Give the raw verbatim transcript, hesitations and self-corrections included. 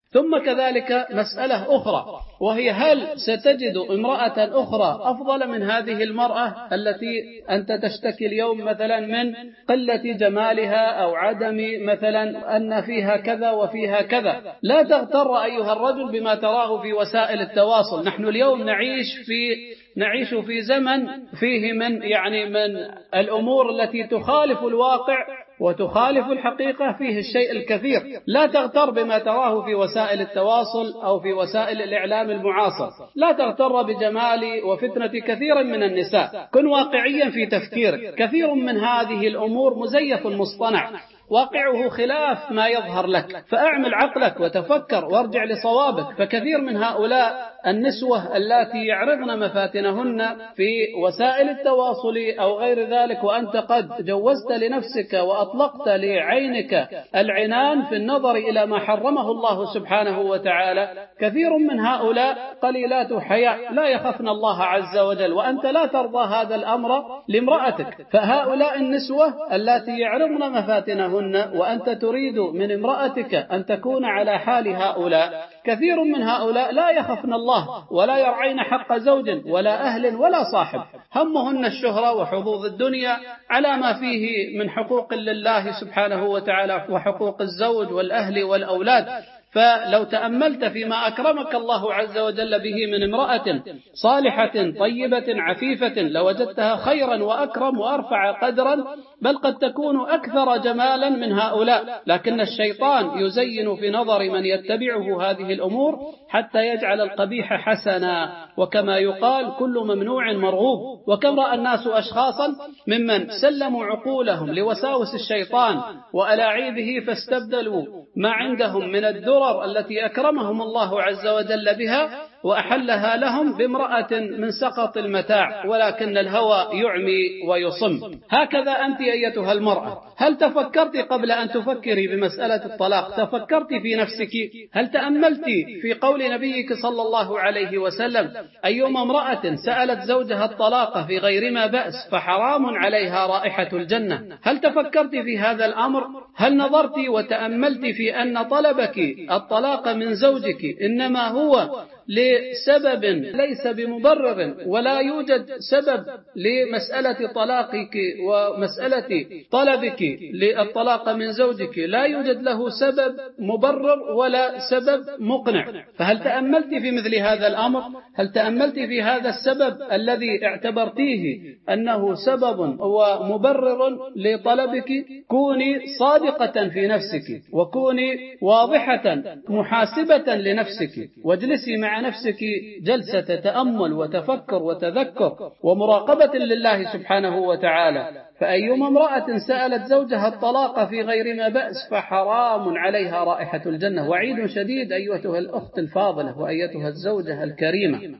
ثم كذلك مسألة أخرى، وهي هل ستجد امرأة أخرى أفضل من هذه المرأة التي أنت تشتكي اليوم مثلا من قلة جمالها أو عدم مثلا أن فيها كذا وفيها كذا؟ لا تغتر أيها الرجل بما تراه في وسائل التواصل. نحن اليوم نعيش في نعيش في زمن فيه من يعني من الأمور التي تخالف الواقع وتخالف الحقيقة، فيه الشيء الكثير. لا تغتر بما تراه في وسائل التواصل أو في وسائل الإعلام المعاصر، لا تغتر بجمال وفتنة كثير من النساء. كن واقعيا في تفكيرك. كثير من هذه الأمور مزيف مصطنع، واقعه خلاف ما يظهر لك، فأعمل عقلك وتفكر وارجع لصوابك. فكثير من هؤلاء النسوة اللاتي يعرضن مفاتنهن في وسائل التواصل أو غير ذلك، وأنت قد جوزت لنفسك وأطلقت لعينك العنان في النظر إلى ما حرمه الله سبحانه وتعالى، كثير من هؤلاء قليلات حياء لا يخافن الله عز وجل، وأنت لا ترضى هذا الأمر لامرأتك. فهؤلاء النسوة اللاتي يعرضن مفاتنهن وأنت تريد من امرأتك أن تكون على حال هؤلاء، كثير من هؤلاء لا يخافن الله ولا يرعين حق زوج ولا أهل ولا صاحب، همهن الشهرة وحظوظ الدنيا على ما فيه من حقوق لله سبحانه وتعالى وحقوق الزوج والأهل والأولاد. فلو تأملت فيما أكرمك الله عز وجل به من امرأة صالحة طيبة عفيفة لوجدتها خيرا وأكرم وأرفع قدرا، بل قد تكون أكثر جمالا من هؤلاء. لكن الشيطان يزين في نظر من يتبعه هذه الأمور حتى يجعل القبيح حسنا، وكما يقال كل ممنوع مرغوب. وكم رأى الناس أشخاصا ممن سلموا عقولهم لوساوس الشيطان وألاعيبه فاستبدلوا ما عندهم من الدر التي أكرمهم الله عز وجل بها وأحلها لهم بامرأة من سقط المتاع، ولكن الهوى يعمي ويصم. هكذا أنت أيتها المرأة، هل تفكرت قبل أن تفكري بمسألة الطلاق؟ تفكرت في نفسك؟ هل تأملت في قول نبيك صلى الله عليه وسلم: أيما امرأة سألت زوجها الطلاق في غير ما بأس فحرام عليها رائحة الجنة؟ هل تفكرت في هذا الأمر؟ هل نظرت وتأملت في أن طلبك الطلاق من زوجك إنما هو لسبب ليس بمبرر، ولا يوجد سبب لمسألة طلاقك ومسألة طلبك للطلاق من زوجك، لا يوجد له سبب مبرر ولا سبب مقنع؟ فهل تأملت في مثل هذا الأمر؟ هل تأملت في هذا السبب الذي اعتبرتيه أنه سبب ومبرر لطلبك؟ كوني صادقة في نفسك، وكوني واضحة محاسبة لنفسك، واجلسي مع نفسك جلسة تأمل وتفكر وتذكر ومراقبة لله سبحانه وتعالى. فأيما امرأة سألت زوجها الطلاق في غير ما بأس فحرام عليها رائحة الجنة. وعيد شديد أيتها الأخت الفاضلة وأيتها الزوجة الكريمة.